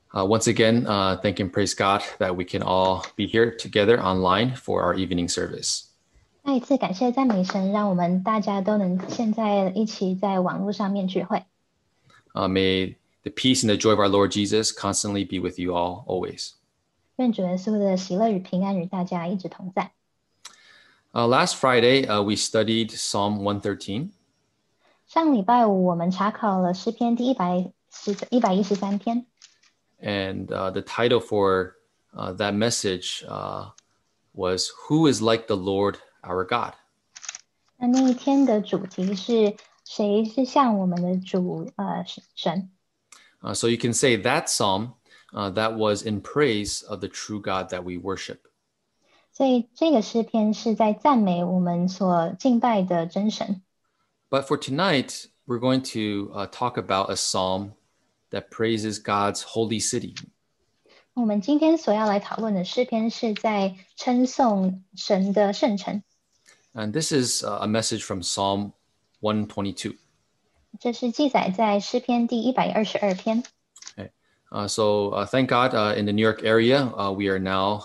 Once again, thank and praise God that we can all be here together online for our evening service. 再一次感谢赞美神，让我们大家都能现在一起在网络上面聚会。 May the peace and the joy of our Lord Jesus constantly be with you all, always. 愿主耶稣的喜乐与平安与大家一直同在。 Last Friday, we studied Psalm 113. 上礼拜五我们查考了诗篇第113篇。 And the title for that message was Who is like the Lord our God? 那一天的主题是谁是像我们的主神。 So you can say that psalm that was in praise of the true God that we worship. 所以这个诗篇是在赞美我们所敬拜的真神。 But for tonight, we're going to talk about a psalm that praises God's holy city. 我们今天所要来讨论的诗篇是在称颂神的圣城。 And this is a message from Psalm 122. 这是记载在诗篇第122篇。 Okay. So thank God in the New York area, we are now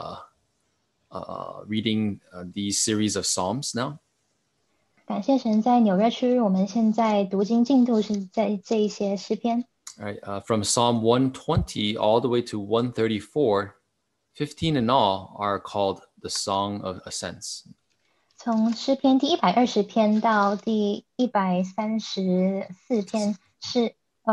reading these series of Psalms now. 感謝神，在紐約區，我們現在讀經進度是在這一些詩篇。 All right, from Psalm 120 all the way to 134, 15 in all are called the Song of Ascents. 從詩篇第120篇到第134篇是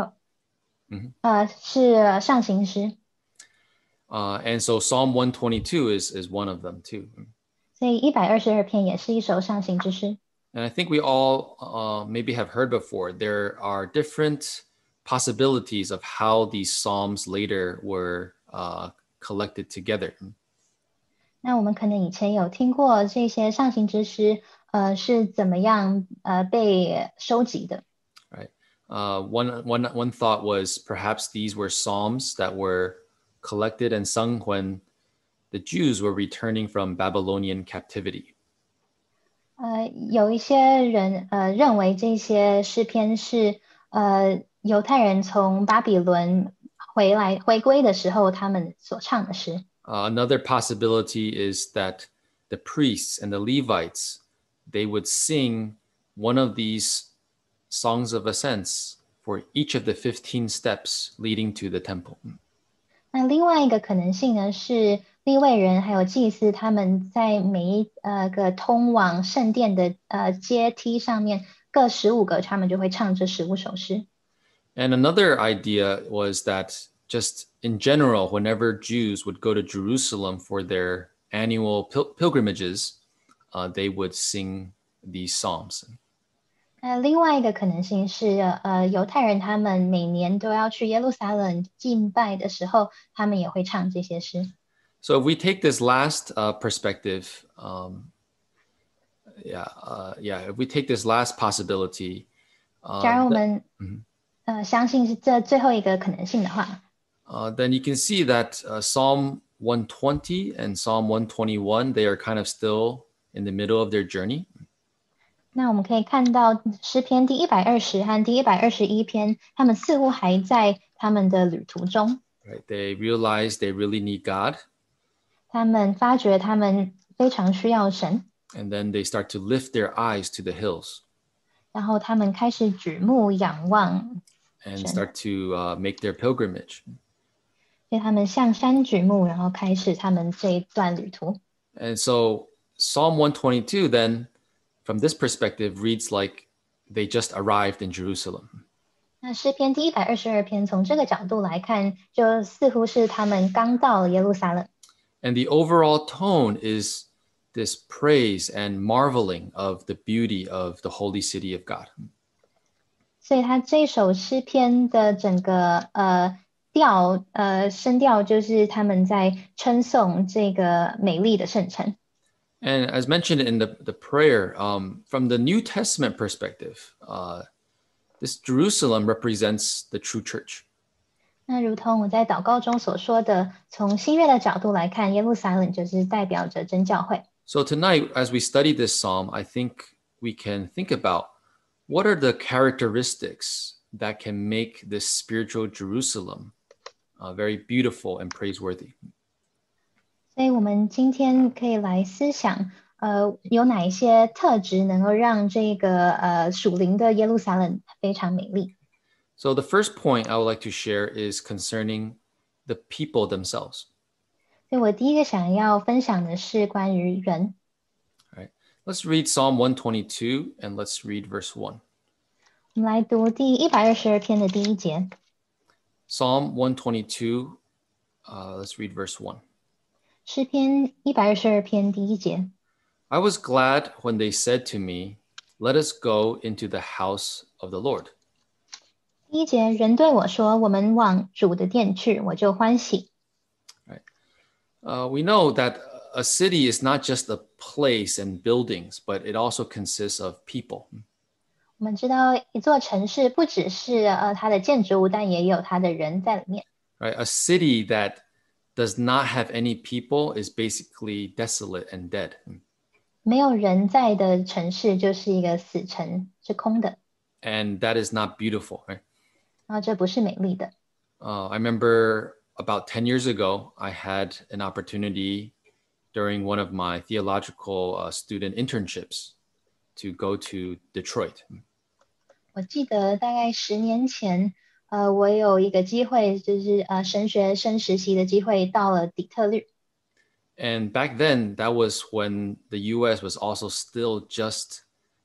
是上行詩。 And so Psalm 122 is one of them too. 所以122篇也是一首上行之詩。 And I think we all maybe have heard before, there are different possibilities of how these psalms later were collected together. 那我们可能以前有听过这些上行之詩是怎麼樣被收集的。 Right. One thought was perhaps these were psalms that were collected and sung when the Jews were returning from Babylonian captivity. 有一些人认为这些詩篇是猶太人從巴比倫回歸的時候他們所唱的詩。 Another possibility is that the priests and the Levites, they would sing one of these songs of ascents for each of the 15 steps leading to the temple. 那另外一个可能性呢，是利未人还有祭司他们在每一个通往圣殿的阶梯上面各15个，他们就会唱这15首诗。 And another idea was that just in general, whenever Jews would go to Jerusalem for their annual pilgrimages, they would sing these psalms. 另外一个可能性是犹太人他们每年都要去耶路撒冷敬拜的时候，他们也会唱这些诗。 So if we take this last perspective, if we take this last possibility, 假如我们相信是这最后一个可能性的话， then you can see that Psalm 120 and Psalm 121, they are kind of still in the middle of their journey. 那我们可以看到诗篇第120和第121篇，他们似乎还在他们的旅途中。 Right? They realize they really need God. 他们发觉他们非常需要神。 And then they start to lift their eyes to the hills. 然后他们开始举目仰望 And start to make their pilgrimage. 所以他们向山举目，然后开始他们这一段旅途。 And so Psalm 122 then, from this perspective, reads like they just arrived in Jerusalem. 那诗篇第122篇从这个角度来看，就似乎是他们刚到了耶路撒冷。 And the overall tone is this praise and marveling of the beauty of the holy city of God. 所以他这首诗篇的整个声调就是他们在称颂这个美丽的圣城。 And as mentioned in the prayer, from the New Testament perspective, this Jerusalem represents the true church. 那如同我在祷告中所说的，从新约的角度来看，耶路撒冷就是代表着真教会。 So tonight, as we study this psalm, I think we can think about what are the characteristics that can make this spiritual Jerusalem very beautiful and praiseworthy. 所以我们今天可以来思想，有哪一些特质能够让这个属灵的耶路撒冷非常美丽？ So the first point I would like to share is concerning the people themselves. 所以我第一个想要分享的是关于人。 All right. Let's read Psalm 122 and let's read verse 1. 我们来读第122篇的第1节。 Psalm 122, let's read verse 1. 诗篇122篇第1节。 I was glad when they said to me, "Let us go into the house of the Lord." 第1节，人对我说：“我们往主的殿去，我就欢喜。” Right. We know that a city is not just a place and buildings, but it also consists of people. 我们知道一座城市不只是它的建筑物，但也有它的人在里面。 Right? A city that does not have any people is basically desolate and dead. 没有人在的城市就是一个死城，是空的。 And that is not beautiful, right? 然后这不是美丽的。 I remember about 10 years ago, I had an opportunity during one of my theological student internships to go to Detroit. 我记得大概10年前，我有一个机会，就是神学生实习的机会，到了底特律。 And back then, that was when the US was also still just,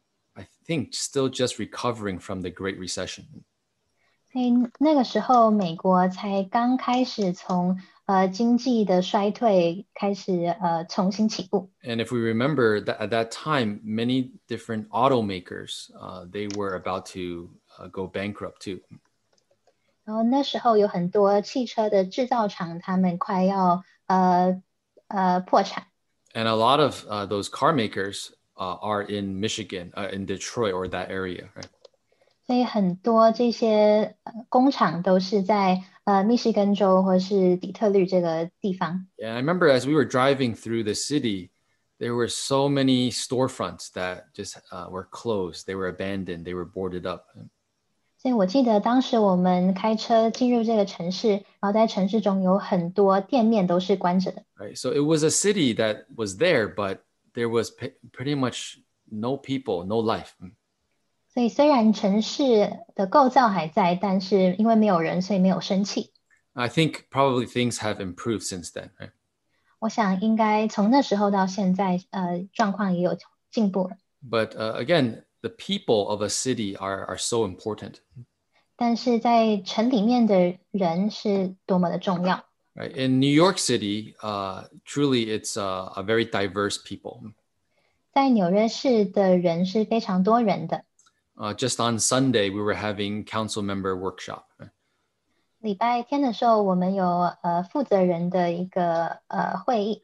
I think, still just recovering from the Great Recession. 所以那个时候，美国才刚开始从经济的衰退开始重新起步。 And if we remember that at that time, many different automakers, they were about to go bankrupt too. 然后那时候有很多汽车的制造厂，他们快要破产。 And a lot of those car makers are in Michigan, in Detroit or that area, right? 所以很多这些工厂都是在密西根州或是底特律这个地方。 Yeah, I remember as we were driving through the city, there were so many storefronts that just were closed. They were abandoned. They were boarded up. 所以我记得当时我们开车进入这个城市，然后在城市中有很多店面都是关着的。 Right. So it was a city that was there, but there was pretty much no people, no life. 所以虽然城市的构造还在，但是因为没有人，所以没有生气。 I think probably things have improved since then, right? 我想应该从那时候到现在，状况也有进步了。 But again, the people of a city are so important. 但是在城里面的人是多么的重要。 Right? In New York City, truly it's a very diverse people. 在纽约市的人是非常多人的。 Just on Sunday, we were having council member workshop. 礼拜天的时候，我们有负责人的一个会议。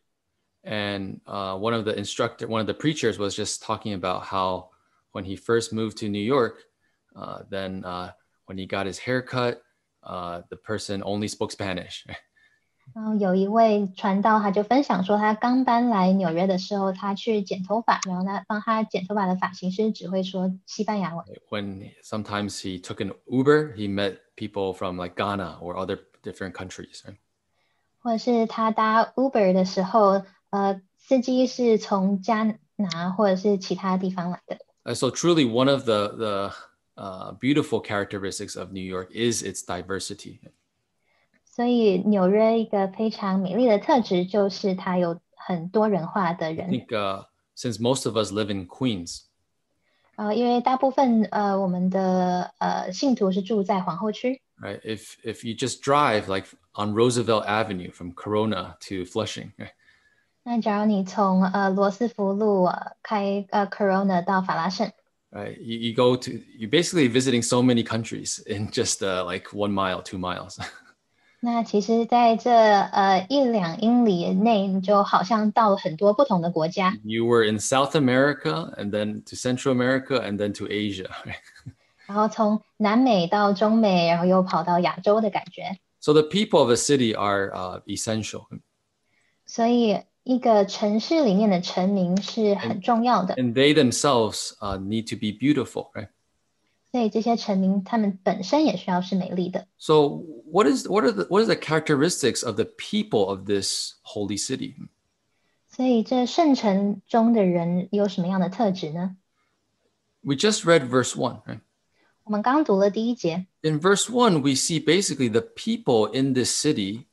And one of the preachers was just talking about how when he first moved to New York, then when he got his haircut, the person only spoke Spanish. 然后有一位传道，他就分享说，他刚搬来纽约的时候，他去剪头发，然后帮他剪头发的发型师只会说西班牙文。 When sometimes he took an Uber, he met people from like Ghana or other different countries. Right? 或者是他搭 Uber 的时候，司机是从加拿或者是其他地方来的。 So truly, one of the beautiful characteristics of New York is its diversity. 所以纽约一个非常美丽的特质就是它有很多元化的 I 人。 think since most of us live in Queens, 因为大部分我们的信徒是住在皇后区。 right? If you just drive like on Roosevelt Avenue from Corona to Flushing, right? 那假如你从罗斯福路开Corona 到法拉盛， Right? You're basically visiting so many countries in just like 1 mile, 2 miles. 那其实在这1-2英里内，你就好像到了很多不同的国家。 You were in South America and then to Central America and then to Asia. Right? 然后从南美到中美，然后又跑到亚洲的感觉。 So the people of a city are essential. 所以一个城市里面的臣民是很重要的。 And they themselves need to be beautiful, right? 所以这些臣民他们本身也需要是美丽的。 So what are the characteristics of the people of this holy city? 所以这圣城中的人有什么样的特质呢？ We just read verse 1, right? 我们刚读了第一节， In verse 1, we see basically the people in this city.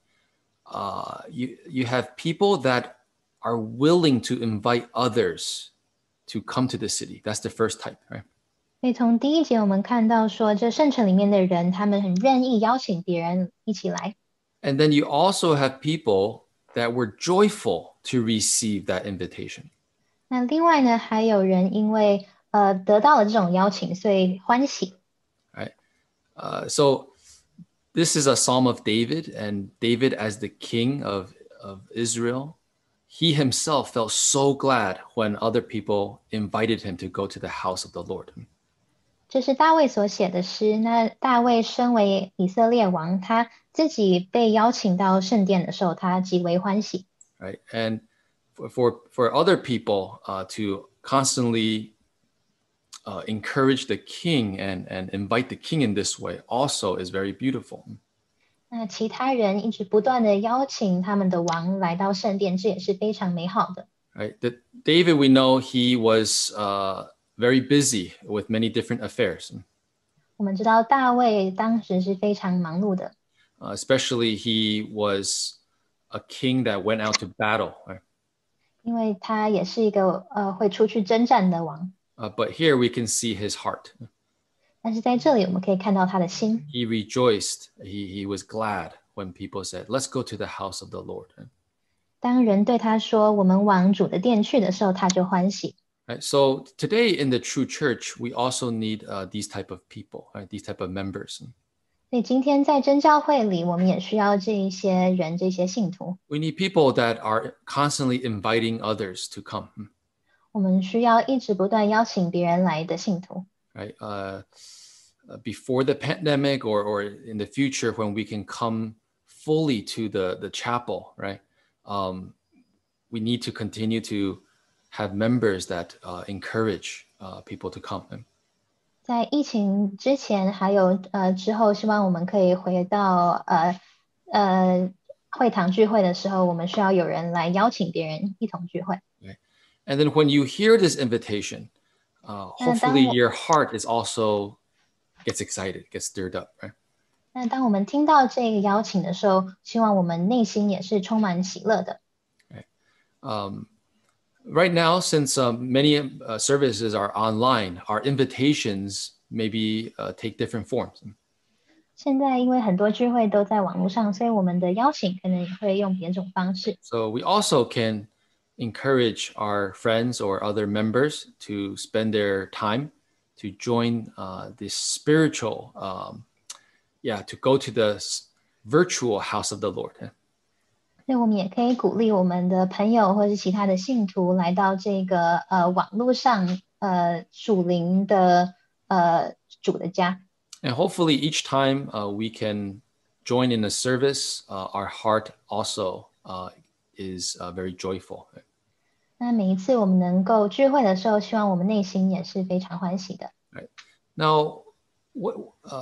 You have people that are willing to invite others to come to the city. That's the first type, right? 所以从第一节我们看到说，这圣城里面的人，他们很愿意邀请别人一起来。 And then you also have people that were joyful to receive that invitation. 那另外呢，还有人因为得到了这种邀请，所以欢喜。 Right? So this is a Psalm of David, and David, as the king of Israel, he himself felt so glad when other people invited him to go to the house of the Lord. 这是大卫所写的诗。那大卫身为以色列王，他自己被邀请到圣殿的时候，他极为欢喜。 Right? And for other people to constantly encourage the king and invite the king in this way also is very beautiful. 那其他人一直不断的邀请他们的王来到圣殿，这也是非常美好的。 Right? David, we know he was very busy with many different affairs. 我们知道大卫当时是非常忙碌的， Especially he was a king that went out to battle. Right? 因为他也是一个会出去征战的王。 But here we can see his heart. 但是在这里我们可以看到他的心， He rejoiced. He was glad when people said, "Let's go to the house of the Lord." 当人对他说我们往主的殿去的时候，他就欢喜。 Right? So today in the true church, we also need these type of people, right? These type of members. 所以今天在真教会里，我们也需要这一些人，这些信徒。 We need people that are constantly inviting others to come. 我们需要一直不断邀请别人来的信徒。 Right? Before the pandemic or in the future when we can come fully to the chapel, right? We need to continue to have members that encourage people to come. 在疫情之前，还有之后，希望我们可以回到会堂聚会的时候，我们需要有人来邀请别人一同聚会。 And then when you hear this invitation, hopefully your heart is also gets excited, gets stirred up, right? 那当我们听到这个邀请的时候，希望我们内心也是充满喜乐的。 Right now, since many services are online, our invitations maybe take different forms. 现在因为很多聚会都在网络上，所以我们的邀请可能也会用别种方式。 So we also can encourage our friends or other members to spend their time to join this spiritual, to go to the virtual house of the Lord. 所以我们也可以鼓励我们的朋友或是其他的信徒来到这个网络上属灵的主的家。 And hopefully each time we can join in a service, our heart also is very joyful. 那每一次我们能够聚会的时候，希望我们内心也是非常欢喜的。 Right. Now, what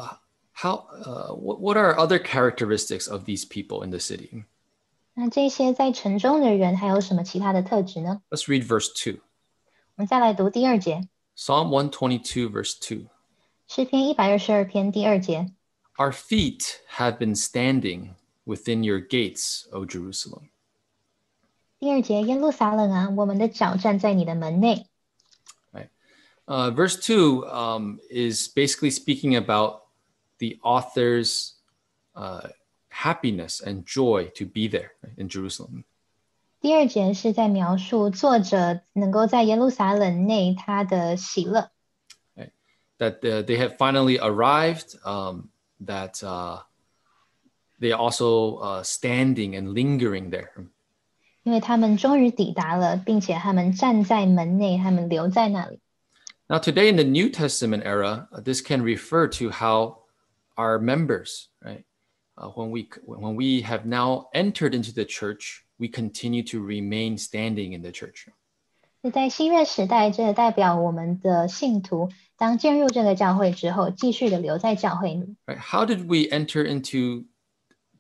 are other characteristics of these people in the city? 那这些在城中的人还有什么其他的特质呢？ Let's read verse 2. 我们再来读第二节， Psalm 122, verse 2. 诗篇122篇第2节。 Our feet have been standing within your gates, O Jerusalem. 第2节，耶路撒冷啊，我们的脚站在你的门内。 Verse 2 is basically speaking about the author's happiness and joy to be there, right, in Jerusalem. 第2节是在描述作者能够在耶路撒冷内他的喜乐。 Right? That they have finally arrived, that they are also standing and lingering there. 因为他们终于抵达了，并且他们站在门内，他们留在那里。 Now, today in the New Testament era, this can refer to how our members, right, when we have now entered into the church, we continue to remain standing in the church. 在新约时代，这代表我们的信徒当进入这个教会之后，继续的留在教会里。 Right? How did we enter into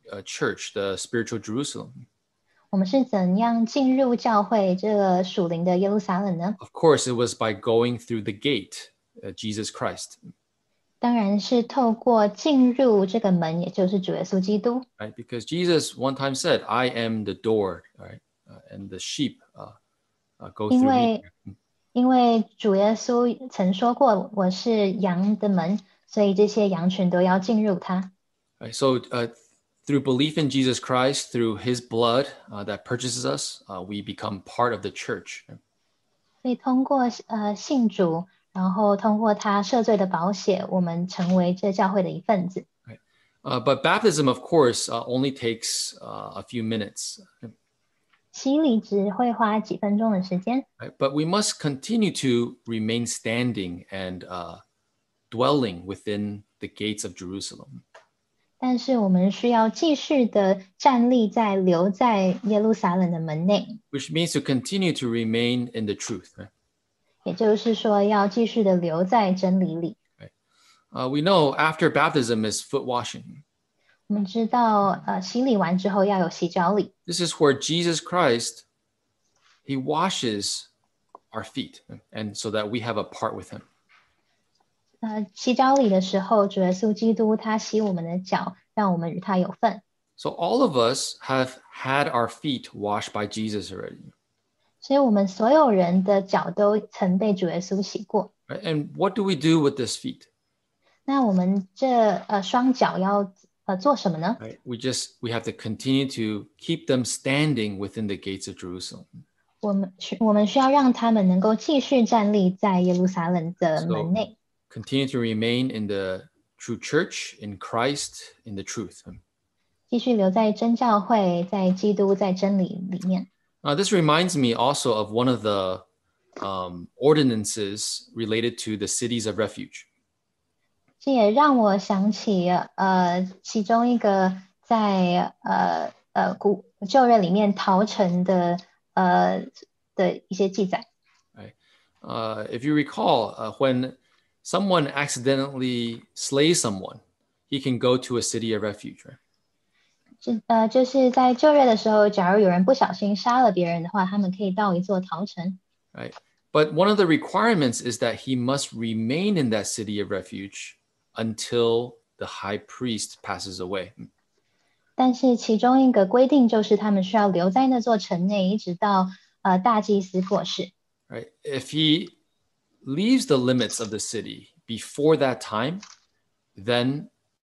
church, the spiritual Jerusalem? 我们是怎样进入教会这个属灵的耶路撒冷呢？ Of course, it was by going through the gate, Jesus Christ. 当然是透过进入这个门，也就是主耶稣基督。 Right? Because Jesus one time said, I am the door, right? And the sheep go 因 through me. 为因为主耶稣曾说过，我是羊的门，所以这些羊群都要进入它。 Right? So through belief in Jesus Christ, through his blood that purchases us, we become part of the church. 所以通过信主，然后通过他赦罪的宝血，我们成为这教会的一份子。 Right? But baptism, of course, only takes a few minutes. 洗礼只会花几分钟的时间， Right? But we must continue to remain standing and dwelling within the gates of Jerusalem. 但是我们需要继续的站立在留在耶路撒冷的门内， Which means to continue to remain in the truth. Right? 也就是说要继续的留在真理里。 We know after baptism is foot washing. 我们知道，洗礼完之后要有洗脚礼， This is where Jesus Christ, he washes our feet, and so that we have a part with him. 洗脚礼的时候，主耶稣基督他洗我们的脚，让我们与他有份。 So all of us have had our feet washed by Jesus already. 所以我们所有人的脚都曾被主耶稣洗过。 Right? And what do we do with this feet? 那我们这双脚要做什么呢？ Right? We have to continue to keep them standing within the gates of Jerusalem. 我们需要让他们能够继续站立在耶路撒冷的门内， Continue to remain in the true church, in Christ, in the truth. 继续留在真教会，在基督，在真理里面。 This reminds me also of one of the ordinances related to the cities of refuge. 这也让我想起其中一个在旧约里面逃城的一些记载。 Right? If you recall, when someone accidentally slays someone, he can go to a city of refuge. Right? 就是在旧约的时候，假如有人不小心杀了别人的话，他们可以到一座逃城。 Right? But one of the requirements is that he must remain in that city of refuge until the high priest passes away. 但是其中一个规定就是他们需要留在那座城内，一直到大祭司过世。 Right? If he leaves the limits of the city before that time, then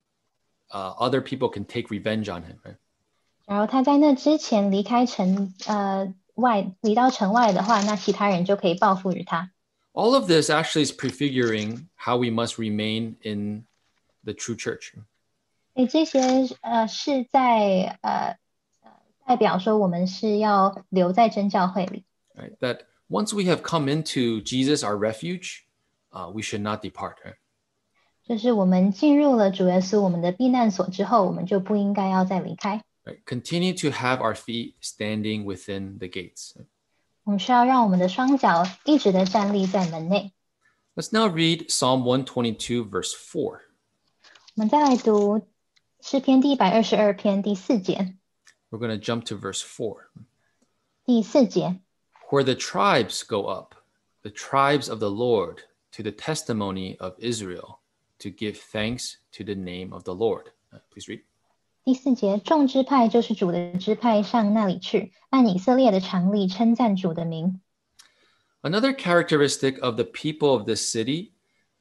other people can take revenge on him. Right? 然后他在那之前离开离到城外的话，那其他人就可以报复于他。 All of this actually is prefiguring how we must remain in the true church. 这些是在代表说我们是要留在真教会里。 Right? That once we have come into Jesus, our refuge, we should not depart. Right? 就是我们进入了主耶稣我们的避难所之后，我们就不应该要再离开。 Right? Continue to have our feet standing within the gates. 我们需要让我们的双脚一直的站立在门内。 Let's now read Psalm 122, verse 4. 我们再来读诗篇第122篇第4节。 We're going to jump to verse 4. 第4节， Where the tribes go up, the tribes of the Lord, to the testimony of Israel, to give thanks to the name of the Lord. Please read. 第4节，众支派就是主的支派上那里去，按以色列的常例称赞主的名。 Another characteristic of the people of this city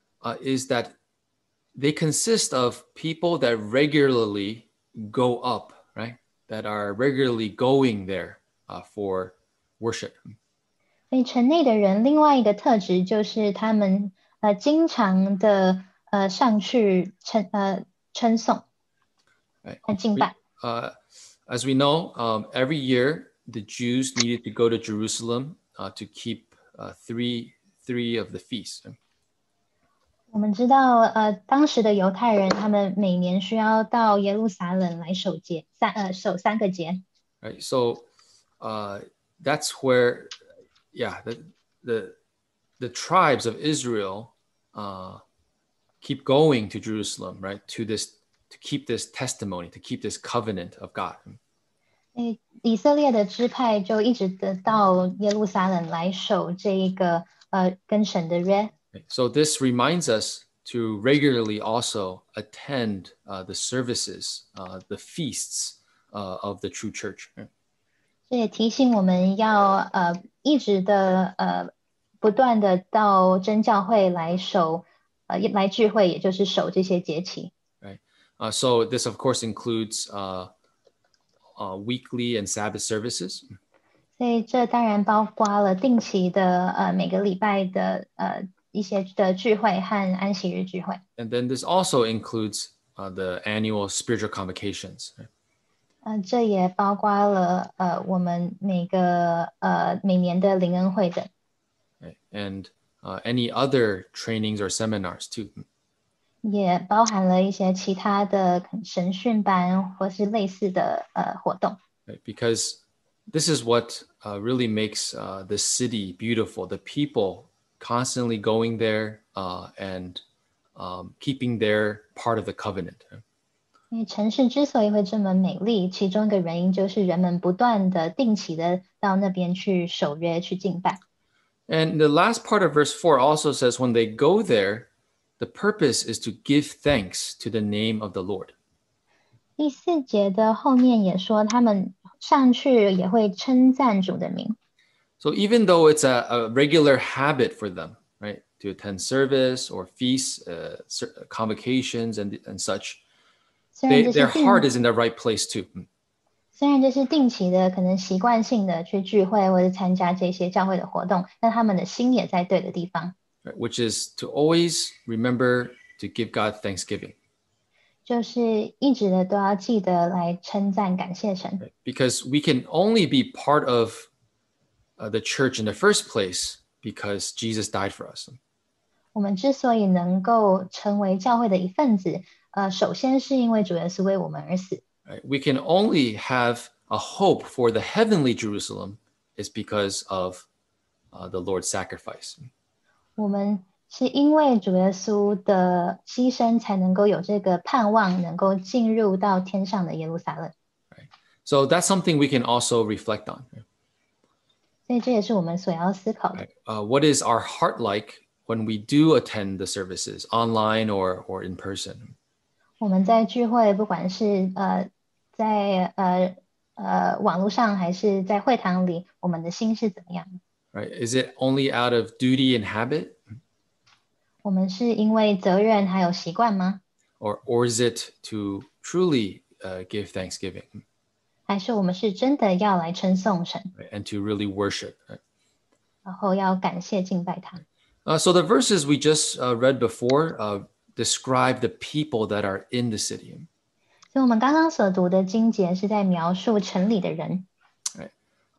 is that they consist of people that regularly go up, right? That are regularly going there for worship. 所以城内的人另外一个特质就是他们经常的上去称颂 Right? 敬拜。 As we know, every year the Jews needed to go to Jerusalem to keep three of the feasts. 我们知道当时的犹太人他们每年需要到耶路撒冷来守3个节。 Right? So that's where, the tribes of Israel keep going to Jerusalem, right? To this to keep this testimony, to keep this covenant of God. 以色列的支派就一直得到耶路撒冷来守这一个跟神的约。 So this reminds us to regularly also attend the services, the feasts of the true church. 这也提醒我们要一直的不断的到真教会来守来聚会，也就是守这些节期。 Right. So this of course includes weekly and Sabbath services. 所以这当然包括了定期的每个礼拜的一些的聚会和安息日聚会。 And then this also includes the annual spiritual convocations. 这也包括了我们每年的灵恩会等。 Right. And any other trainings or seminars too. 也包含了一些其他的神训班或是类似的活动。 Right. Because this is what really makes the city beautiful. The people constantly going there and keeping their part of the covenant. 因为城市之所以会这么美丽，其中一个原因就是人们不断的定期的到那边去守约、去敬拜。 And the last part of verse 4 also says, when they go there, the purpose is to give thanks to the name of the Lord. 第4节的后面也说，他们上去也会称赞主的名。 So even though it's a regular habit for them, right, to attend service or feasts, convocations and such, their heart is in the right place too. 虽然这是定期的，可能习惯性的去聚会或者参加这些教会的活动，但他们的心也在对的地方。 Right, which is to always remember to give God thanksgiving. 就是一直的都要记得来称赞感谢神。 Right? Because we can only be part of the church in the first place because Jesus died for us. 我们之所以能够成为教会的一份子，首先是因为主耶稣为我们而死。 Right? We can only have a hope for the heavenly Jerusalem is because of the Lord's sacrifice. 我们是因为主耶稣的牺牲，才能够有这个盼望，能够进入到天上的耶路撒冷。 Right? So that's something we can also reflect on. 所以这也是我们所要思考的。 Right? What is our heart like when we do attend the services online or in person? 我们在聚会，不管是在网络上还是在会堂里，我们的心是怎么样？ Right? Is it only out of duty and habit? 我们是因为责任还有习惯吗？ Or is it to truly give thanksgiving? 还是我们是真的要来称颂神， Right? And to really worship? Right? 然后要感谢敬拜他？ So the verses we just read before describe the people that are in the city. 所以我们刚刚所读的经节是在描述城里的人。 Right?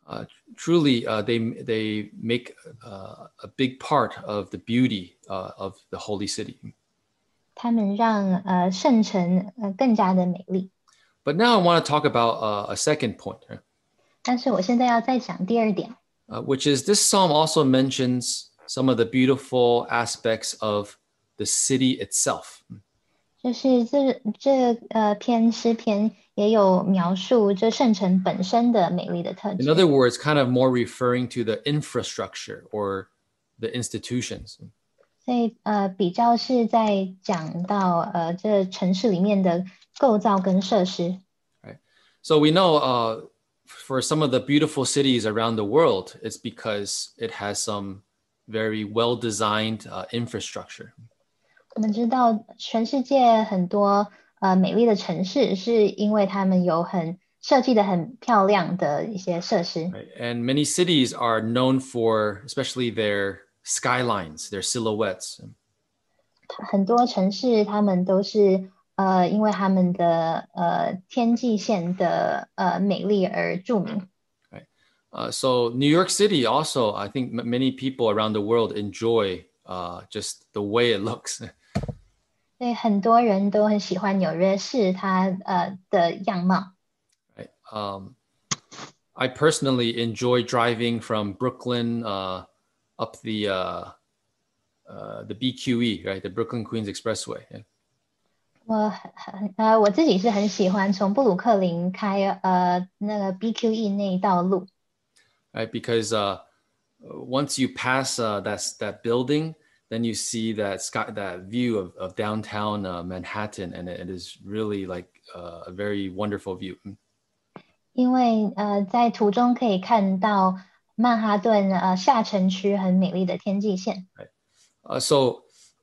Truly, they make a big part of the beauty of the holy city. 他们让圣城更加的美丽。 But now I want to talk about a second point. Right? 但是我现在要再讲第二点， Which is this psalm also mentions some of the beautiful aspects of the city itself. 就是这篇诗篇也有描述这圣城本身的美丽的特 In 质。 other words, kind of more referring to the infrastructure or the institutions. 所以比较是在讲到这城市里面的构造跟设施。 Right. So we know for some of the beautiful cities around the world, it's because it has some very well-designed infrastructure. 我们知道全世界很多美丽的城市，是因为他们有设计的很漂亮的一些设施。 Right? And many cities are known for, especially their skylines, their silhouettes. 很多城市他们都是因为他们的天际线的美丽而著名。 So New York City also, I think many people around the world enjoy just the way it looks. 所以很多人都很喜欢纽约市它的样貌。 Right? I personally enjoy driving from Brooklyn up the BQE, right, the Brooklyn Queens Expressway. Yeah. 我自己是很喜欢从布鲁克林开那个 BQE 那一道路。 right? Because once you pass that building, then you see that view of downtown Manhattan, and it is really like a very wonderful view. 因为在途中可以看到曼哈顿下城区很美丽的天际线。 So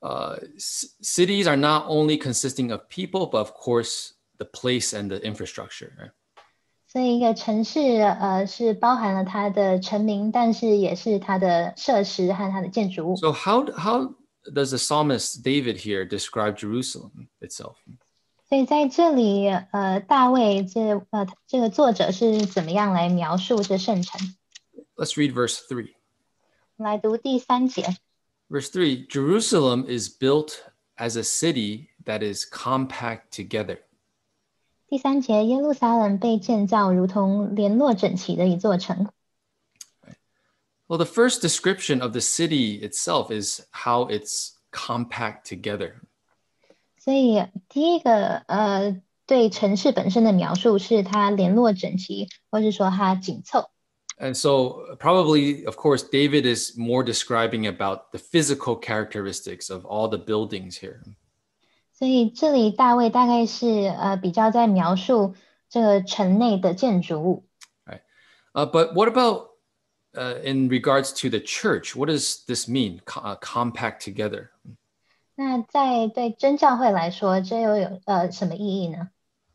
cities are not only consisting of people, but of course the place and the infrastructure. Right? 所以一个城市是包含了它的城名，但是也是它的设施和它的建筑物。 So how does the psalmist David here describe Jerusalem itself? 所以在这里，大卫这个作者是怎么样来描述这圣城？ Let's read verse 3. 来读第3节。 Verse 3, Jerusalem is built as a city that is compact together. 第3节，耶路撒冷被建造如同联络整齐的一座城。 Well, the first description of the city itself is how it's compact together. 所以第一个对城市本身的描述是它联络整齐，或是说它紧凑。 And so probably, of course, David is more describing about the physical characteristics of all the buildings here. 所以这里大卫大概是比较在描述这个城内的建筑物。 Right. But what about in regards to the church? What does this mean, compact together? 那在对真教会来说，这又有什么意义呢？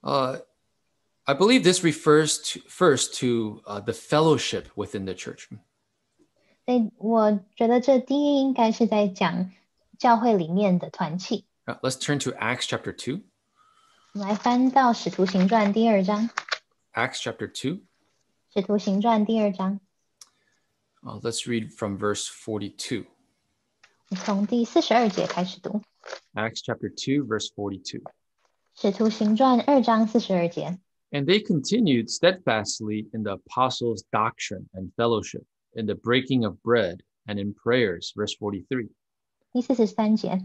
I believe this refers first to the fellowship within the church. 所以我觉得这第一应该是在讲教会里面的团契。 Let's turn to Acts chapter 2. 我们来翻到使徒行传第2章。 Acts chapter 2. 使徒行传第2章。 Let's read from verse 42. 从第42节开始读。 Acts chapter 2, verse 42. 使徒行传2章42节。 And they continued steadfastly in the apostles' doctrine and fellowship, in the breaking of bread and in prayers. Verse 43. 第43节。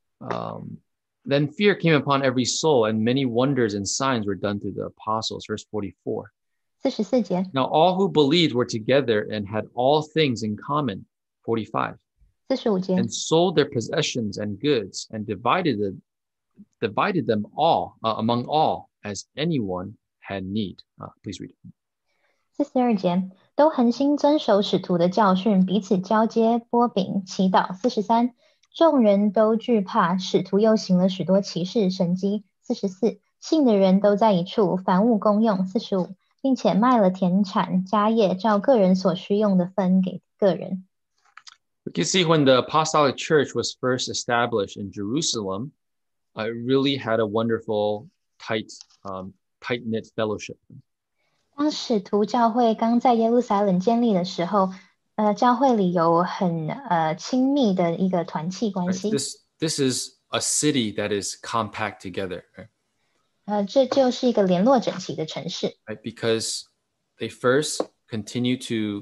Then fear came upon every soul, and many wonders and signs were done through the apostles. Verse 44. 44节。 Now all who believed were together and had all things in common. 45. 45节。 And sold their possessions and goods and divided them all among all as anyone had need. Please read it. 42节，都恒心遵守使徒的教训，彼此交接、擘饼、祈祷。43，众人都惧怕，使徒又行了许多奇事神迹。44，信的人都在一处，凡物公用。45，并且卖了田产、家业，照个人所需用的分给个人。 We can see when the apostolic church was first established in Jerusalem, it really had a wonderful, tight-knit fellowship. 当使徒教会刚在耶路撒冷建立的时候，教会里有很亲密的一个团契关系。 This is a city that is compact together. Right? 这就是一个联络整齐的城市。 Right? Because they first continue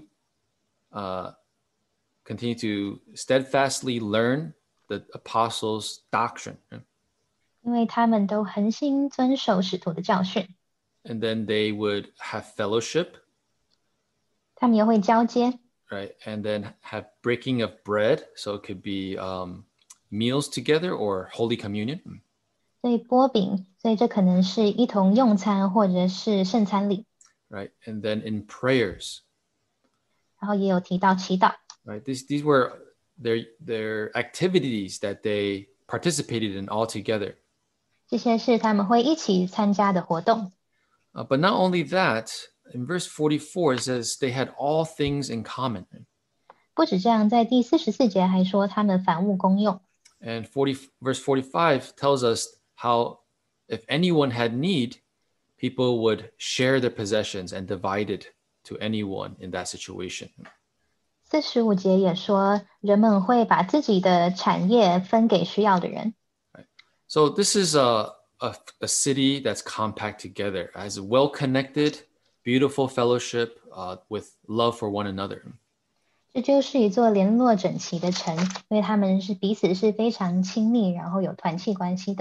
to steadfastly learn the apostles' doctrine. Right? 因为他们都恒心遵守使徒的教训。 And then they would have fellowship. 他们也会交接。 Right, and then have breaking of bread, so it could be meals together or Holy Communion. 所以擘饼，所以这可能是一同用餐或者是圣餐礼。 Right, and then in prayers. 然后也有提到祈祷。 Right, these were their activities that they participated in all together. 这些是他们会一起参加的活动。 But not only that, in verse 44 it says they had all things in common. 不止这样，在第44节还说他们凡物公用。 And verse 45 tells us how if anyone had need, people would share their possessions and divide it to anyone in that situation. 45节也说，人们会把自己的产业分给需要的人。 Right. So this is a city that's compact together, has a well-connected, beautiful fellowship with love for one another. 这就是一座联络整齐的城，因为他们是彼此是非常亲密，然后有团契关系的。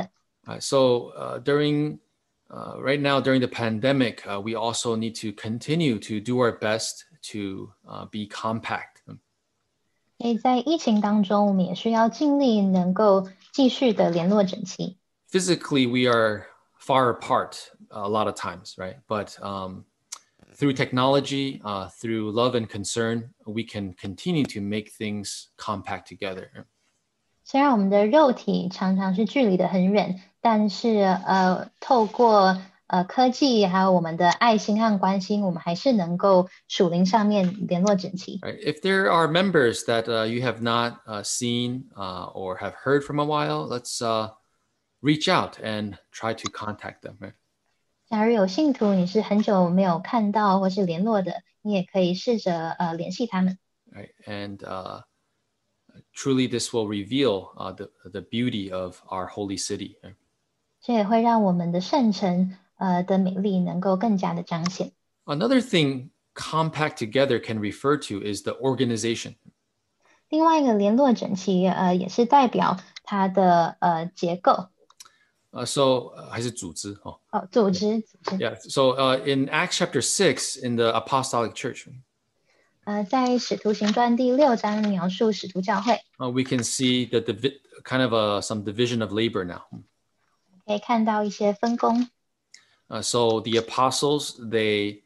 During right now during the pandemic, we also need to continue to do our best to be compact. 所以在疫情当中，我们也需要尽力能够继续的联络整齐。 Physically, we are far apart a lot of times, right? But through technology, through love and concern, we can continue to make things compact together. 虽然我们的肉体常常是距离的很远，但是透过科技还有我们的爱心和关心，我们还是能够属灵上面联络整齐。 Right? If there are members that you have not seen or have heard from a while, let's reach out and try to contact them. Right? 假如有信徒你是很久没有看到或是联络的，你也可以试着联系他们。 Right? And truly, this will reveal the beauty of our holy city. Right? 这也会让我们的圣城的美丽能够更加的彰显。 Another thing compact together can refer to is the organization. 另外一个联络整齐也是代表它的结构。 还是组织哦。 组织。 Yeah. So in Acts chapter 6 in the apostolic church. 在使徒行传第6章描述使徒教会。 We can see the kind of some division of labor now. 可以看到一些分工。 So the apostles they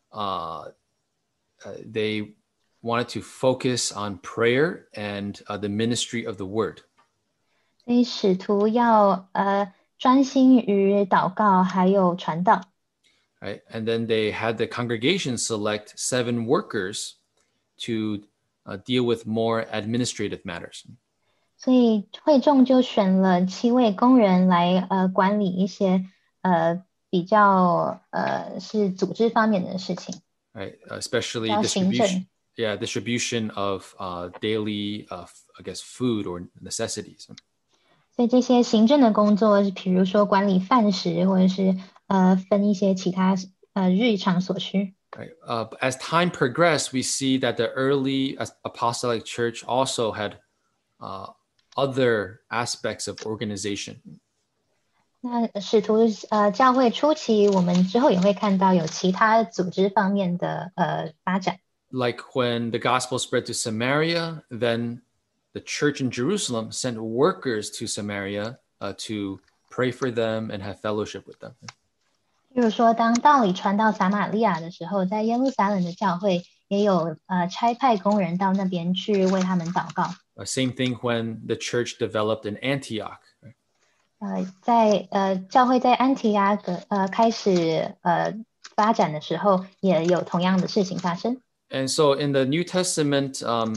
wanted to focus on prayer and the ministry of the word. 所以使徒要专心于祷告还有传道。 Right? And then they had the congregation select 7 workers to deal with more administrative matters. 所以会众就选了7位工人来管理一些比较是组织方面的事情。 Right? Especially distribution of daily, I guess, food or necessities. 所以这些行政的工作，比如说管理饭食，或者是分一些其他日常所需。 Right. As time progressed, we see that the early apostolic church also had other aspects of organization. 那使徒教会初期，我们之后也会看到有其他组织方面的发展。 Like when the gospel spread to Samaria, then the church in Jerusalem sent workers to Samaria to pray for them and have fellowship with them. 比如说，当道理传到撒玛利亚的时候，在耶路撒冷的教会也有差派工人到那边去为他们祷告。 Same thing when the church developed in Antioch. 在教会在安提阿开始发展的时候，也有同样的事情发生。 And so in the New Testament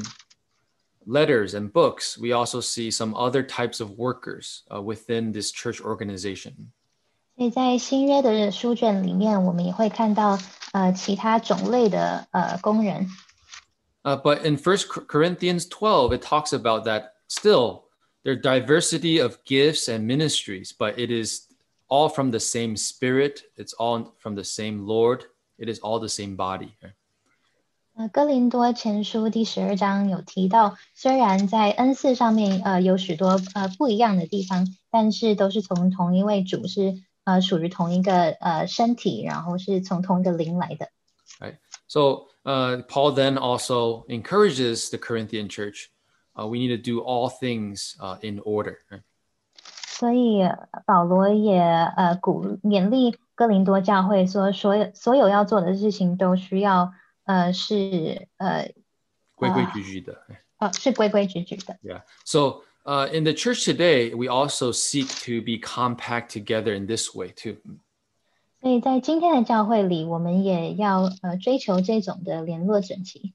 letters and books, we also see some other types of workers within this church organization. 所以在新约的书卷里面，我们也会看到其他种类的工人。 But in 1 Corinthians 12, it talks about that still there are diversity of gifts and ministries, but it is all from the same Spirit. It's all from the same Lord. It is all the same body. 哥林多前书第12章有提到，虽然在恩赐上面有许多不一样的地方，但是都是从同一位主，是属于同一个身体，然后是从同一个灵来的。 Right. So Paul then also encourages the Corinthian church. We need to do all things in order. 所以保罗也勉励哥林多教会说，所有要做的事情都需要是规规矩矩的。 是规规矩矩的。 Yeah. So in the church today, we also seek to be compact together in this way too. 所以在今天的教会里，我们也要追求这种的联络整齐。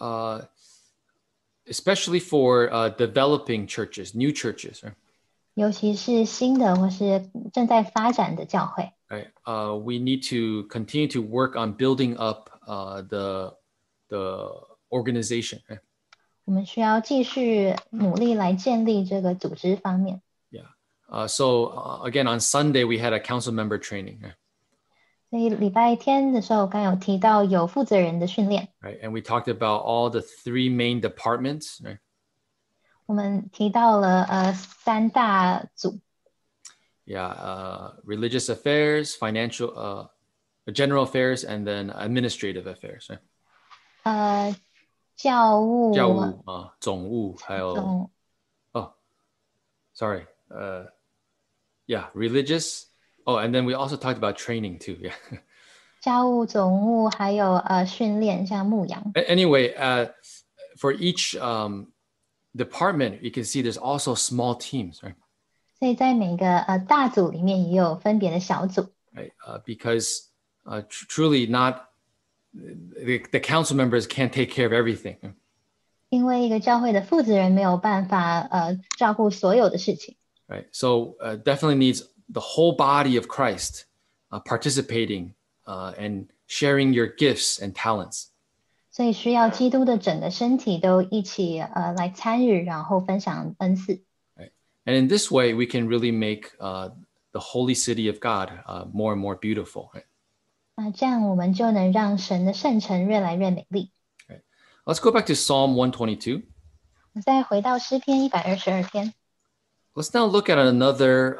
Especially for developing churches, new churches. Right? 尤其是新的或是正在发展的教会。 Right. We need to continue to work on building up the organization. Right? 我们需要继续努力来建立这个组织方面。 Yeah. So again, on Sunday we had a council member training. Right? 所以礼拜天的时候，刚有提到有负责人的训练。 Right, and we talked about all the 3 main departments. Right? 我们提到了3大组。 religious affairs, financial, general affairs, and then administrative affairs. Right? 教务教务总务还有sorry, religious. Oh, and then we also talked about training too. Yeah. 教务总务还有训练，像牧羊。 Anyway, for each department, you can see there's also small teams, right? 所以在每个大组里面也有分别的小组。 Right, because truly not the council members can't take care of everything. 因为一个教会的负责人没有办法照顾所有的事情。 Right, so definitely needs the whole body of Christ participating and sharing your gifts and talents. 所以需要基督的整个身体都一起来参与，然后分享恩赐。 Right, and in this way, we can really make the holy city of God more and more beautiful. Right? 那这样我们就能让神的圣城越来越美丽。 Right. Let's go back to Psalm 122. 我再回到诗篇122篇。 Let's now look at another,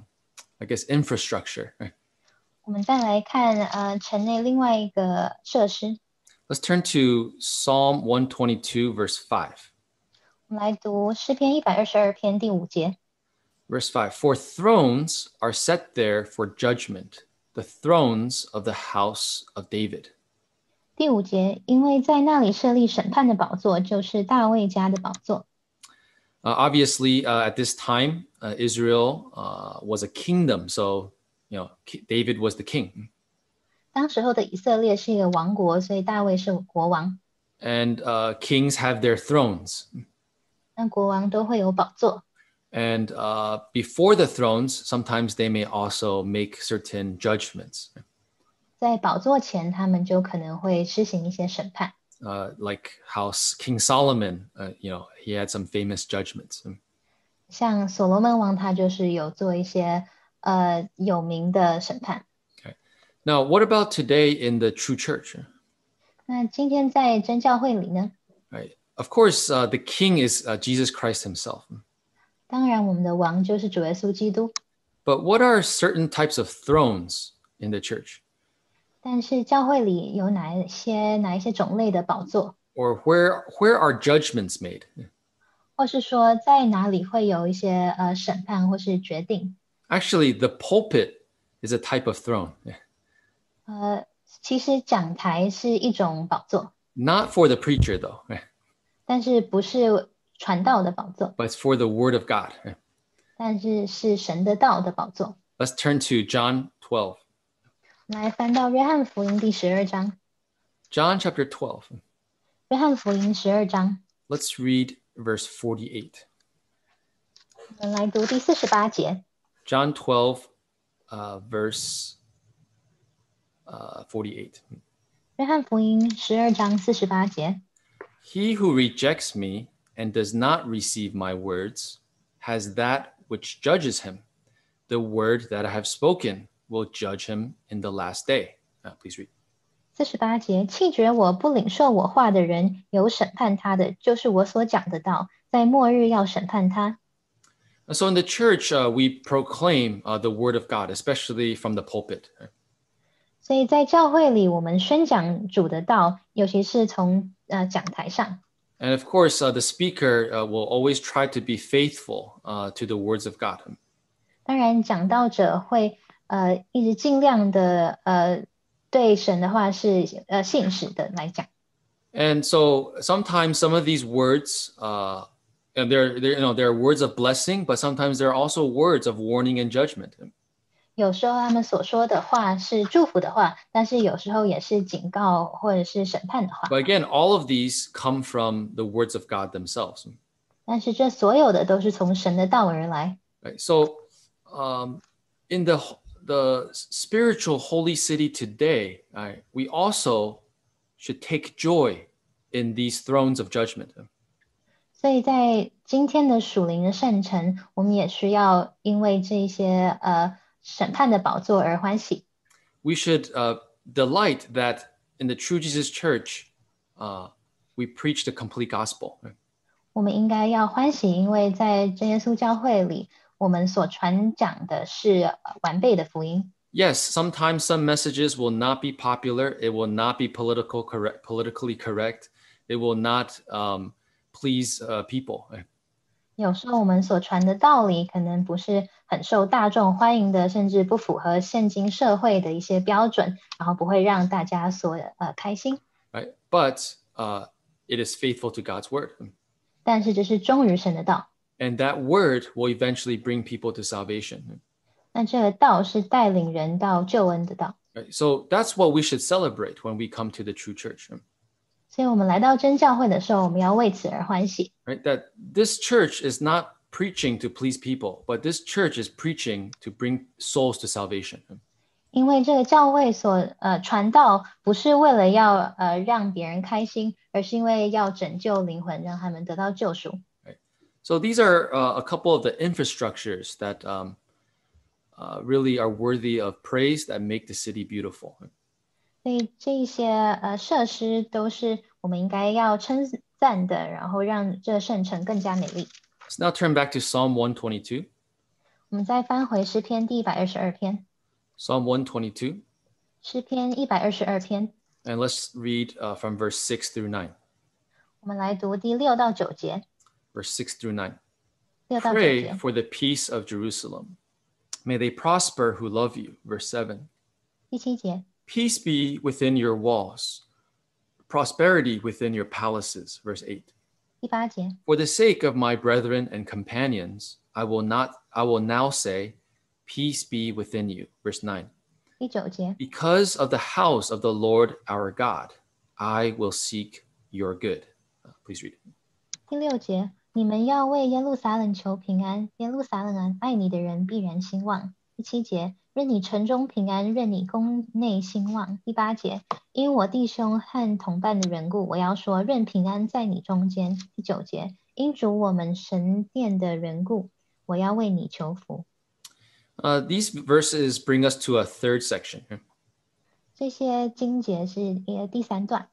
I guess, infrastructure. Right? 我们再来看城内另外一个设施。 Let's turn to Psalm 122, verse 5. 我们来读诗篇122篇第5节。 Verse 5, For thrones are set there for judgment, the thrones of the house of David. 第5节，因为在那里设立审判的宝座，就是大卫家的宝座。 Obviously, at this time, Israel was a kingdom, so David was the king. 当时候的以色列是一个王国，所以大卫是国王。 And kings have their thrones. 那国王都会有宝座。 And before the thrones, sometimes they may also make certain judgments. 在宝座前，他们就可能会施行一些审判。 Like how King Solomon, he had some famous judgments. 像所罗门王，他就是有做一些有名的审判。 Okay. Now, what about today in the true church? 那今天在真教会里呢？ Right. Of course, the king is Jesus Christ himself. 当然，我们的王就是主耶稣基督。 But what are certain types of thrones in the church? 但是教会里有哪一些种类的宝座？ Or where are judgments made? 或是说在哪里会有一些审判或是决定？ Actually, the pulpit is a type of throne. 其实讲台是一种宝座。 Not for the preacher, though. 但是不是传道的宝座。 But it's for the word of God. 但是是神的道的宝座。 Let's turn to John 12. 来翻到约翰福音第12章。 John chapter 12. 约翰福音12章。 Let's read verse 48. 我们来读第48节。 John 12, verse 48. 约翰福音12章48节。 He who rejects me and does not receive my words has that which judges him. The word that I have spoken will judge him in the last day. Please read. 48节，弃绝我不领受我话的人，有审判他的，就是我所讲的道，在末日要审判他。 So in the church, we proclaim the word of God, especially from the pulpit. 所以在教会里，我们宣讲主的道，尤其是从讲台上。 And of course, the speaker will always try to be faithful to the words of God. 当然，讲道者会一直尽量的对神的话是信实的来讲。 And so sometimes some of these words, and they're words of blessing, but sometimes they're also words of warning and judgment. 有时候他们所说的话是祝福的话，但是有时候也是警告或者是审判的话。 But again, all of these come from the words of God themselves. 但是这所有的都是从神的道而来。 Right? So, in the spiritual holy city today, we also should take joy in these thrones of judgment. 所以在今天的属灵的圣城，我们也需要因为这些审判的宝座而欢喜。 We should delight that in the true Jesus Church, we preach the complete gospel. 我们应该要欢喜，因为在真耶稣教会里， 我们所传讲的是完备的福音。 Yes, sometimes some messages will not be popular. It will not be politically correct. It will not please people. 有时候我们所传的道理可能不是很受大众欢迎的，甚至不符合现今社会的一些标准，然后不会让大家所开心。 Right? But it is faithful to God's word. 但是这是忠于神的道。 And that word will eventually bring people to salvation. 那这个道是带领人到救恩的道。 Right? So that's what we should celebrate when we come to the true church. 所以我们来到真教会的时候，我们要为此而欢喜。 Right? That this church is not preaching to please people, but this church is preaching to bring souls to salvation. 因为这个教会所传道不是为了要让别人开心，而是因为要拯救灵魂，让他们得到救赎。 Right? So these are a couple of the infrastructures that really are worthy of praise that make the city beautiful. 所以这一些设施都是我们应该要称赞的，然后让这圣城更加美丽。 Let's now turn back to Psalm 122. 我们再翻回诗篇第122篇。 Psalm 122. 诗篇122篇。 And let's read from verse 6 through 9. 我们来读第6到9节。 Verse 6 through 9. 6到9 Pray 节。 for the peace of Jerusalem. May they prosper who love you. Verse 7. 第7节。 Peace be within your walls, prosperity within your palaces. Verse 8. 第8节。 For the sake of my brethren and companions, I will now say, peace be within you. Verse 9. 第9节。 Because of the house of the Lord our God, I will seek your good. Please read it. 第6节。你们要为耶路撒冷求平安，耶路撒冷啊，爱你的人必然兴旺。第7节。愿你城中平安，愿你宫内兴旺。第8节。因我弟兄和同伴的缘故，我要说，愿平安在你中间。第9节。因主我们神殿的缘故，我要为你求福。 These verses bring us to a third section. 这些经节是第3段。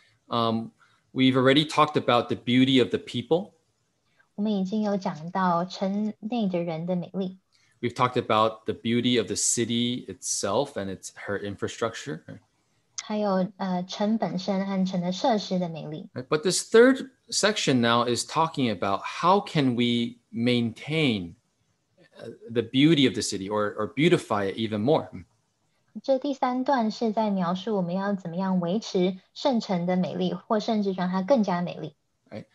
We've already talked about the beauty of the people. 我们已经有讲到城内的人的美丽。 We've talked about the beauty of the city itself and her infrastructure. 还有城本身和城的设施的美丽。 But this third section now is talking about how can we maintain the beauty of the city or beautify it even more. 这第3段是在描述我们要怎么样维持圣城的美丽，或甚至让它更加美丽。 Right?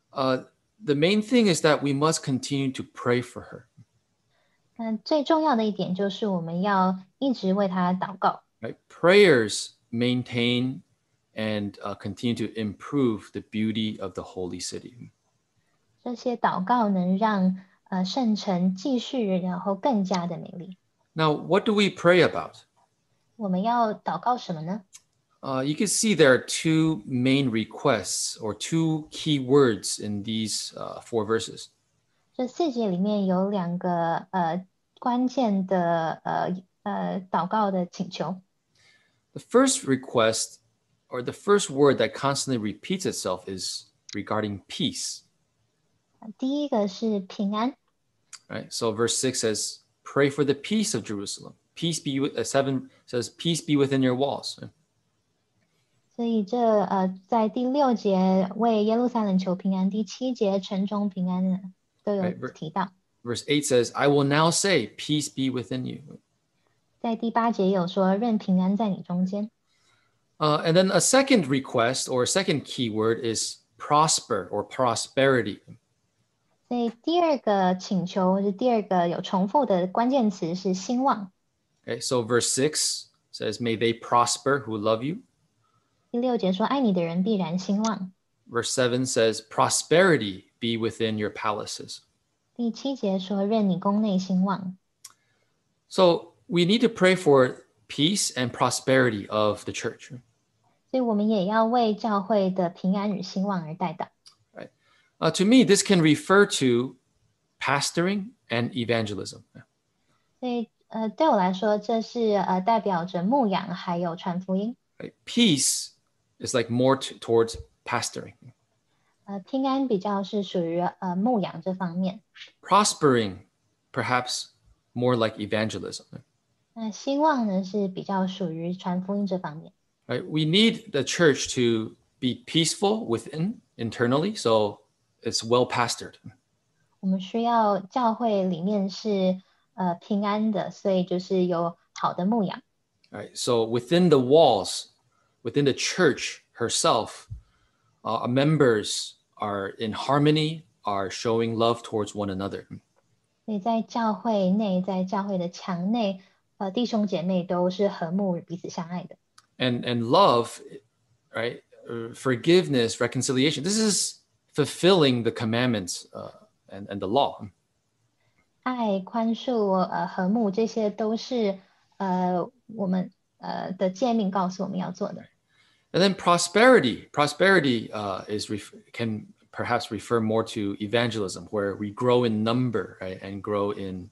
The main thing is that we must continue to pray for her. 那最重要的一点就是我们要一直为她祷告。 Right? Prayers maintain and continue to improve the beauty of the holy city. 这些祷告能让圣城继续，然后更加的美丽。 Now, what do we pray about? 我们要祷告什么呢？ You can see there are two main requests or two key words in these 4 verses. 这4节里面有2个关键的祷告的请求。 The first request or the first word that constantly repeats itself is regarding peace. 第一个是平安。 Right? So verse 6 says, pray for the peace of Jerusalem. Peace be 7 says, peace be within your walls. 所以在第6节为耶路撒冷求平安，第7节城中平安都有提到。 Verse 8 says, I will now say, peace be within you. 在第8节有说，愿平安在你中间。 And then a second request or a second key word is prosper or prosperity. 所以第2个请求是第2个有重复的关键词是兴旺。 Okay, so verse 6 says, may they prosper who love you. 第6节说，爱你的人必然兴旺。 Verse 7 says, prosperity be within your palaces. 第7节说，愿你宫内兴旺。 So we need to pray for peace and prosperity of the church. 所以我们也要为教会的平安与兴旺而代祷。 Right? To me, this can refer to pastoring and evangelism. 所以对我来说，这是代表着牧养还有传福音。 Right? Peace is like more towards pastoring. 平安比较是属于牧养这方面。 Prospering perhaps more like evangelism. 那兴旺呢是比较属于传福音这方面。 Right? We need the church to be peaceful within internally, so it's well pastored. 我们需要教会里面是平安的，所以就是有好的牧养。 Right? So within the walls, within the church herself, members are in harmony, are showing love towards one another. 所以在教会内，在教会的墙内，弟兄姐妹都是和睦、彼此相爱的。 And love, right? Forgiveness, reconciliation. This is fulfilling the commandments and the law. 爱、宽恕、和睦，这些都是我们的诫命告诉我们要做的。 And then prosperity. Prosperity can perhaps refer more to evangelism, where we grow in number, right, and grow in,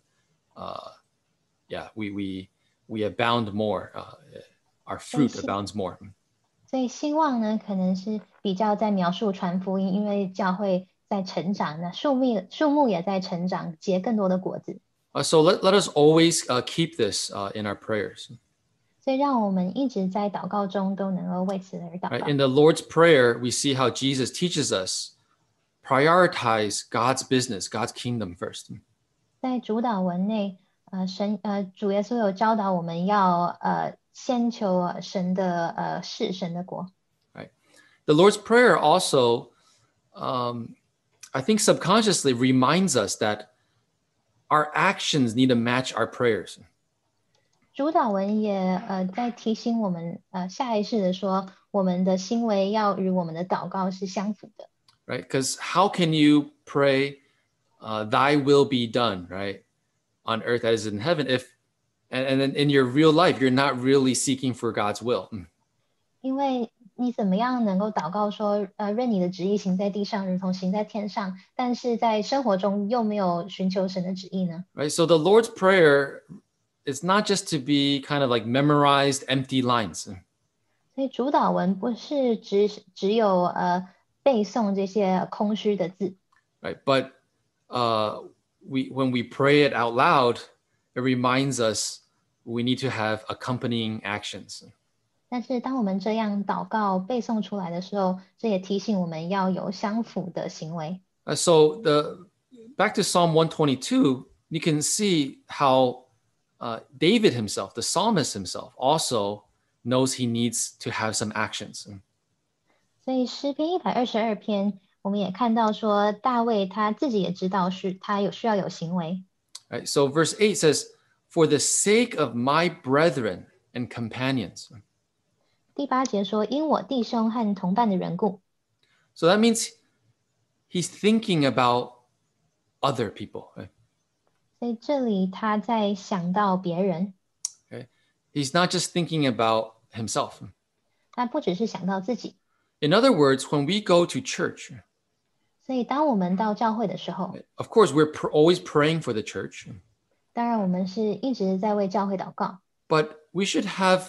we abound more. Our fruit abounds more. 所以兴旺呢，可能是比较在描述传福音，因为教会在成长呢，树木也在成长，结更多的果子。 So let us always keep this in our prayers. 所以让我们一直在祷告中都能够为此而祷 Right? 告。 In the Lord's Prayer, we see how Jesus teaches us prioritize God's business, God's kingdom first. 在主祷文内，主耶稣有教导我们要先求神的事，神的国。 Right? The Lord's Prayer also, I think subconsciously reminds us that our actions need to match our prayers. 主祷文也在提醒我们下意识的说，我们的行为要与我们的祷告是相符的。 Right? Because how can you pray, thy will be done, right? On earth as in heaven, and then in your real life, you're not really seeking for God's will. 因为你怎么样能够祷告说，愿你的旨意行在地上，如同行在天上，但是在生活中又没有寻求神的旨意呢？ Right? So the Lord's Prayer is not just to be kind of like memorized empty lines. 所以主祷文不是只有背诵这些空虚的字， Right? But when we pray it out loud, it reminds us we need to have accompanying actions. 但是当我们这样祷告背诵出来的时候，这也提醒我们要有相符的行为。 So back to Psalm 122, you can see how David himself, the psalmist himself, also knows he needs to have some actions. 所以诗篇122篇，我们也看到说，大卫他自己也知道是他需要有行为。 Right? So verse 8 says, "For the sake of my brethren and companions." 第8节说，因我弟兄和同伴的缘故。 So that means he's thinking about other people. Right? 所以这里他在想到别人， Okay? He's not just thinking about himself. 他不只是想到自己。 In other words, when we go to church, 所以当我们到教会的时候， of course, we're always praying for the church, 当然我们是一直在为教会祷告， but we should have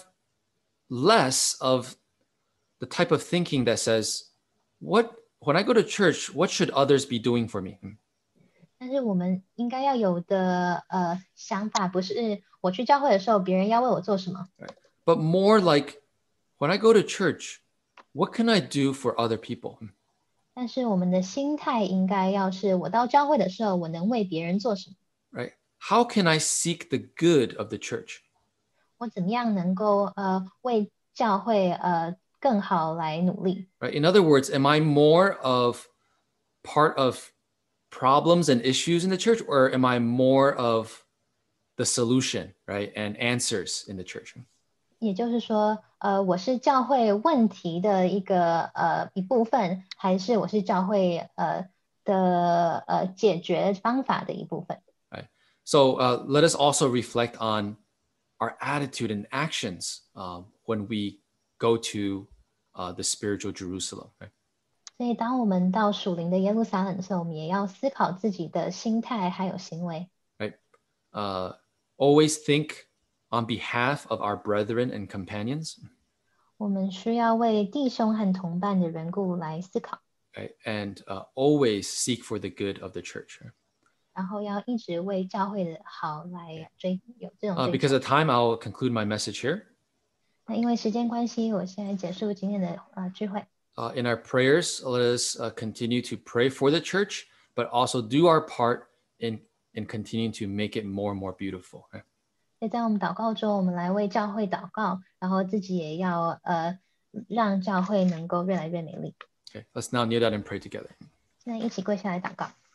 less of the type of thinking that says, when I go to church, what should others be doing for me? 但是我们应该要有的想法，不是我去教会的时候，别人要为我做什么， But more like, when I go to church, what can I do for other people? 但是我们的心态应该要是我到教会的时候，我能为别人做什么， Right? How can I seek the good of the church? 我怎么样能够为教会更好来努力。 Right? In other words, am I more of part of problems and issues in the church, or am I more of the solution, right, and answers in the church? 也就是说，我是教会问题的一部分，还是我是教会的解决方法的一部分？ Right. So let us also reflect on our attitude and actions when we go to the spiritual Jerusalem. Right? 所以，当我们到属灵的耶路撒冷的时候，我们也要思考自己的心态还有行为。 Right. Always think on behalf of our brethren and companions. 我们需要为弟兄和同伴的缘故来思考， Right? And always seek for the good of the church. Right? 然后要一直为教会的好来有这种追 Because 求。 of time, I'll conclude my message here. 那因为时间关系，我现在结束今天的聚会。 In our prayers, let us continue to pray for the church, but also do our part in continuing to make it more and more beautiful. 所以在我们祷告中，我们来为教会祷告，然后自己也要让教会能够越来越美丽。 Okay, let's now kneel down and pray together. 现在一起跪下来祷告。